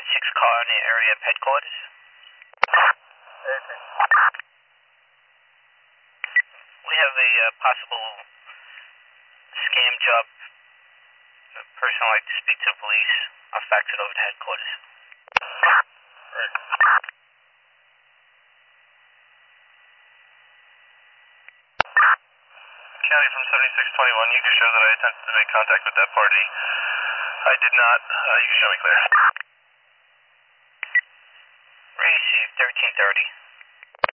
car in the area of headquarters. We have a possible scam job. A person would like to speak to the police. I'll fax it over to headquarters. Right. County from 7621, you can show that I attempted to make contact with that party. I did not. You can show me clear. Receive 1330.